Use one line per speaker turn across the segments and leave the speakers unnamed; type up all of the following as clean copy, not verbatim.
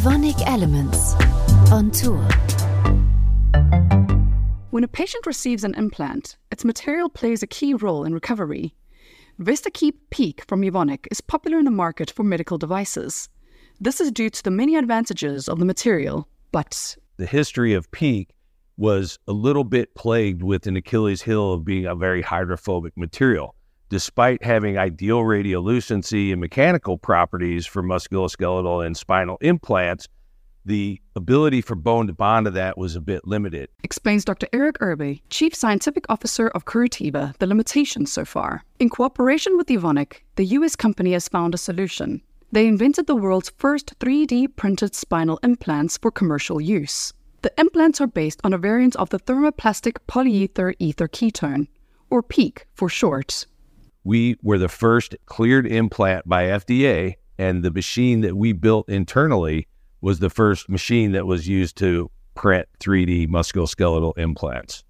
Evonik Elements on tour.
When a patient receives an implant, its material plays a key role in recovery. VestaKeep PEEK from Evonik is popular in the market for medical devices. This is due to the many advantages of the material, but
the history of PEEK was a little bit plagued with an Achilles heel of being a very hydrophobic material. Despite having ideal radiolucency and mechanical properties for musculoskeletal and spinal implants, the ability for bone to bond to that was a bit limited.
Explains Dr. Eric Irby, Chief Scientific Officer of Curativa, the limitations so far. In cooperation with Evonik, the US company has found a solution. They invented the world's first 3D printed spinal implants for commercial use. The implants are based on a variant of the thermoplastic polyether ether ketone, or PEEK for short.
We were the first cleared implant by FDA, and the machine that we built internally was the first machine that was used to print 3D musculoskeletal implants.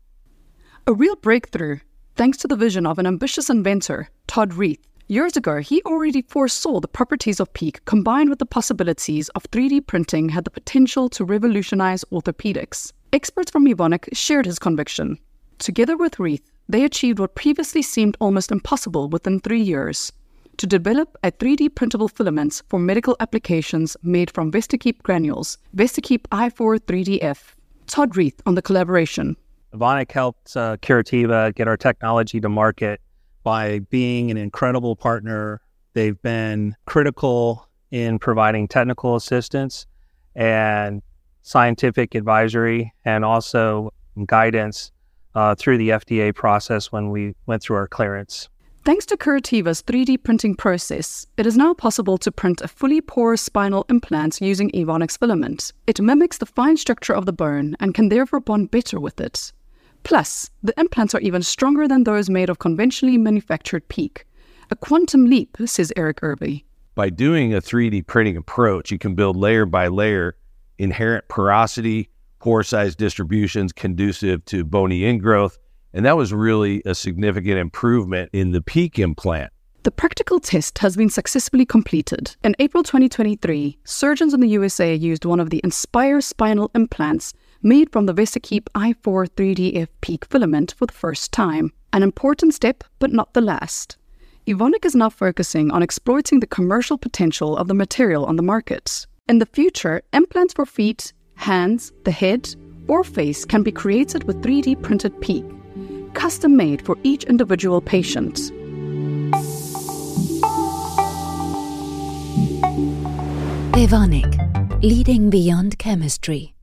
A real breakthrough, thanks to the vision of an ambitious inventor, Todd Reith. Years ago, he already foresaw the properties of PEEK combined with the possibilities of 3D printing had the potential to revolutionize orthopedics. Experts from Evonik shared his conviction. Together with Reith, they achieved what previously seemed almost impossible within 3 years: to develop a 3D printable filament for medical applications made from VestaKeep granules, VestaKeep I4 3DF. Todd Reith on the collaboration.
Evonik helped Curativa get our technology to market by being an incredible partner. They've been critical in providing technical assistance and scientific advisory and also guidance through the FDA process when we went through our clearance.
Thanks to Curativa's 3D printing process, it is now possible to print a fully porous spinal implant using Evonik's filament. It mimics the fine structure of the bone and can therefore bond better with it. Plus, the implants are even stronger than those made of conventionally manufactured PEEK. A quantum leap, says Eric Irby.
By doing a 3D printing approach, you can build layer by layer inherent porosity, pore size distributions conducive to bony ingrowth, and that was really a significant improvement in the PEEK implant.
The practical test has been successfully completed. In April 2023, surgeons in the USA used one of the Inspire spinal implants made from the VestaKeep I4 3DF PEEK filament for the first time. An important step, but not the last. Evonik is now focusing on exploiting the commercial potential of the material on the market. In the future, implants for feet, hands, the head, or face can be created with 3D printed PEEK, custom-made for each individual patient.
Evonik, leading beyond chemistry.